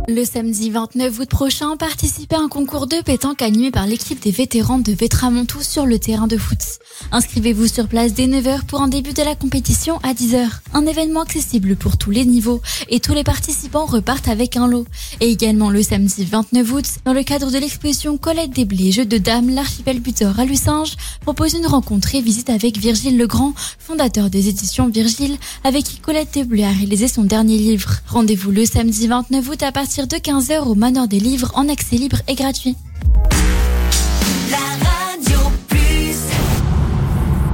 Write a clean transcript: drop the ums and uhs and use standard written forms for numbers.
Le samedi 29 août prochain, participez à un concours de pétanque animé par l'équipe des vétérans de Vétramontou sur le terrain de foot. Inscrivez-vous sur place dès 9h pour un début de la compétition à 10h. Un événement accessible pour tous les niveaux et tous les participants repartent avec un lot. Et également le samedi 29 août, dans le cadre de l'exposition Colette des Blés, Jeux de dames, l'archipel buteur à Lucinge propose une rencontre et visite avec Virgile Legrand, fondateur des éditions Virgile, avec qui Colette des Blés a réalisé son dernier livre. Rendez-vous le samedi 29 août à partir de 15h au Manoir des Livres en accès libre et gratuit.